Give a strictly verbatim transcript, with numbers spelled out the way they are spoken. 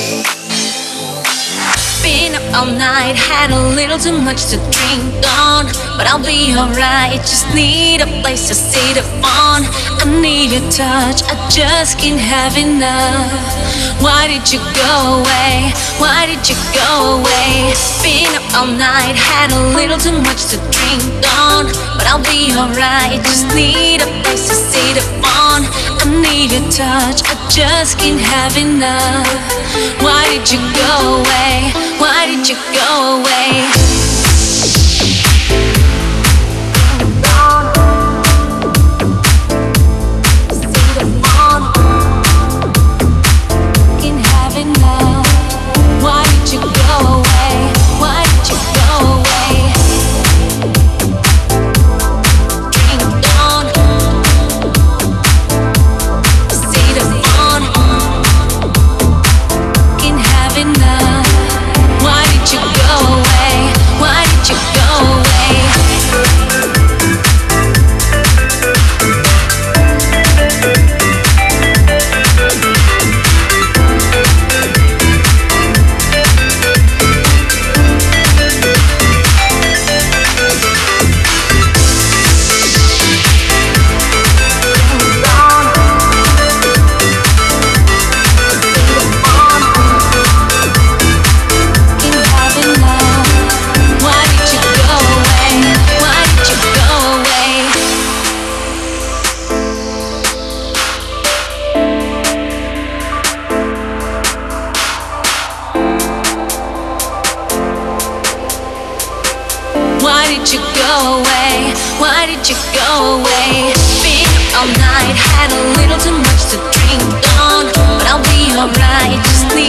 Been up all night, had a little too much to drink on, but I'll be alright. Just need a place to sit upon. I need your touch, I just can't have enough. Why did you go away? Why did you go away? Been up all night, had a little too much to drink on, but I'll be alright. Just need a place to sit upon. I need your touch, I just can't have enough. Why did you go away? Why did you go away? Why did you go away? Why did you go away? Been up all night, had a little too much to drink on, but I'll be alright. Just need